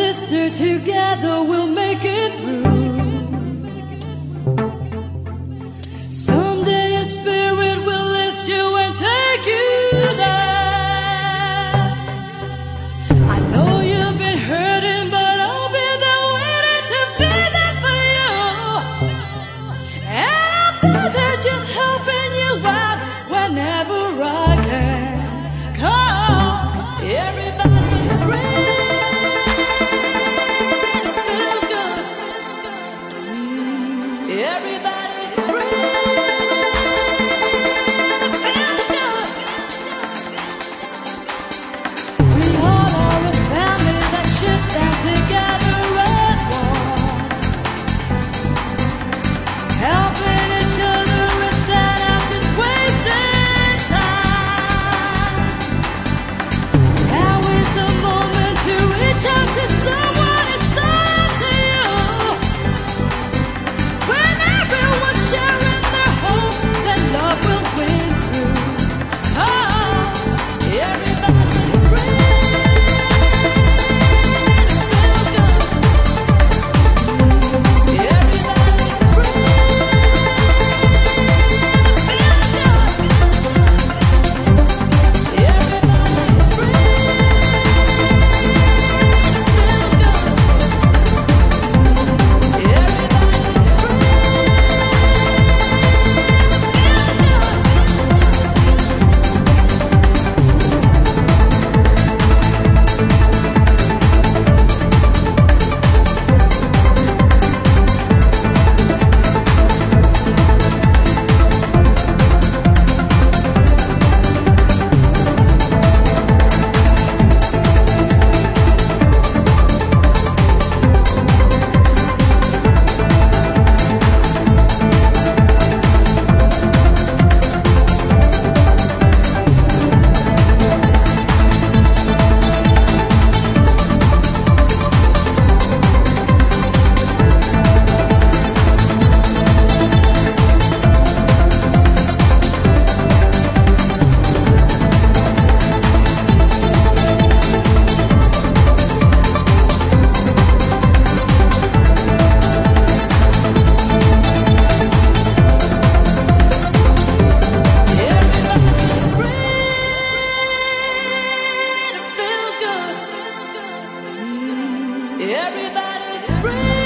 sister, together we'll make it through. Someday your spirit will lift you and take you there. I know you've been hurting, but I'll be there waiting to be there for you. And I'll be there just helping you out whenever I can. 'Cause everybody's free. Everybody's free. We all are a family that should stand together as one, helping each other instead of just wasting time. Now is the moment to reach out to someone inside to you. When everyone's sharing their hope, then love will win through. Oh, everybody's free to feel good. Everybody's free to feel good. Everybody's free to feel good. Everybody's free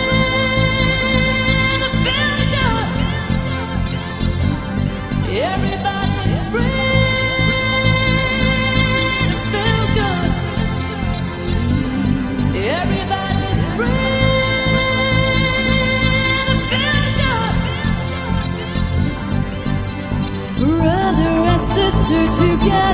to feel good. Everybody's free to feel good. Everybody's free to feel good. Brother and sister together.